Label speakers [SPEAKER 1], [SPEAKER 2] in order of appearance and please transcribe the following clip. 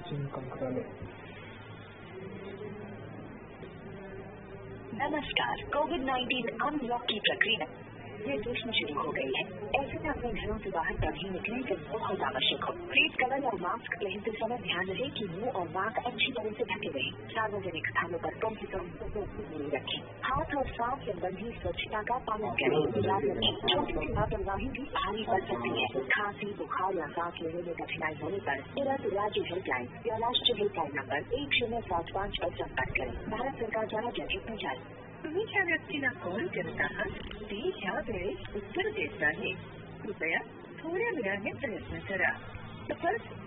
[SPEAKER 1] नमस्कार। कोविड-19 अनलॉक की प्रक्रिया निर्देशन शुरू हो गई है। ऐसे में अपने घरों से बाहर तभी निकलें जब बहुत आवश्यक हो। फेस कवर और मास्क पहनते समय ध्यान रहे कि मुंह और नाक अच्छी तरह से ढके रहे। सार्वजनिक स्थानों पर कम से कम 2 फुट की दूरी रखें। हाथ और सांस संबंधी स्वच्छता का पालन करें। याद रखें, छोटी सी लापरवाही भी भारी पड़ सकती है। खांसी, बुखार या सांस लेने में कठिनाई होने पर तुरंत राज्य हेल्पलाइन या राष्ट्रीय हेल्पलाइन नंबर 1075 पर संपर्क करें। भारत सरकार द्वारा जनहित में जारी। तुम्ही व्यक्तीला कॉल करत आहात ते ह्या वेळेस उत्तर देत आहे। कृपया थोड्या वेळाने प्रयत्न करा। The person